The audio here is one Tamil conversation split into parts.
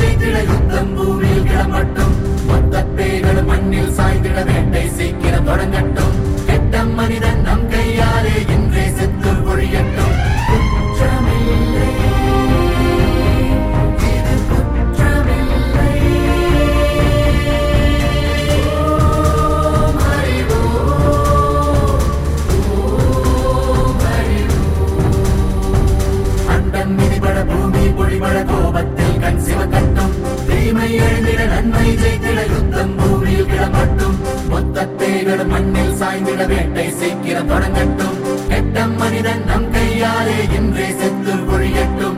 ஜெயித்திட யுத்தம் பூமியில் கிளம்பட்டும். மொத்த பேய்களும் மண்ணில் சாய்ந்திட வேட்டை சீக்கிரம் தொடங்கட்டும். கெட்ட மனிதன் நம் கையாலே இன்றே செத்து ஒழியட்டும். குற்றமில்லை, இது குற்றமில்லை. ஓம் அறிவோம், ஓம் அறிவோம். அண்டம் மிதிபட பூமி பொழிபட கோபத்தில் கண் சிவக்கட்டும். தீமை எழுந்திட நன்மை ஜெயித்திட யுத்தம் பூமியில் கிளம்பட்டும். மொத்த பேய்களும் மண்ணில் சாய்ந்திட வேட்டை சீக்கிரம் தொடங்கட்டும். கெட்ட மனிதன் நம் கையாலே இன்றே செத்து ஒழியட்டும்.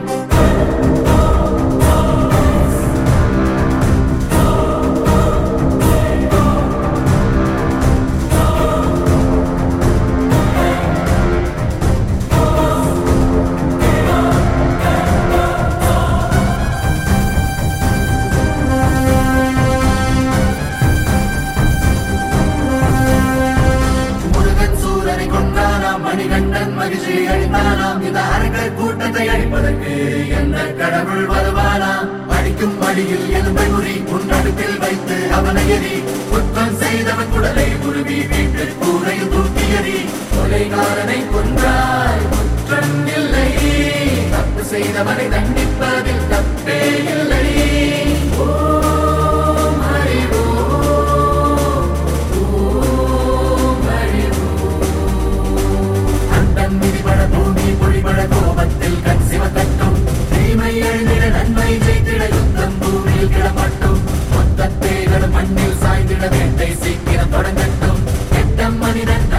மணிகண்டன் மகிழ்ச்சி அழித்தானாம். இந்த அரங்கர் கூட்டத்தை அழிப்பதற்கு எந்த கடவுள் வருவானாம்? அடிக்கும் வழியில் எலும்பை முறி உன்னடுப்பில் வைத்து அவனை எறி. குற்றம் செய்தவன் குடலை உருவி வீட்டு கூரையில் தூக்கி எறி. கொலைகாரனை கொன்றாய் குற்றம் இல்லை, தப்பு செய்தவனை தண்டிப்பதில் தப்பே இல்லை. ஓம் அறிவோம், ஓம் அறிவோம். அண்டம் மிதிபட பூமி பொழிபட கோபத்தில் கண் சிவக்கட்டும். தீமை எழுந்திட நன்மை ஜெயித்திட யுத்தம் பூமியில் கிளம்பட்டும். மொத்த பேய்களும் மண்ணில் சாய்ந்திட வேட்டை சீக்கிரம் தொடங்கட்டும். கெட்ட மனிதன்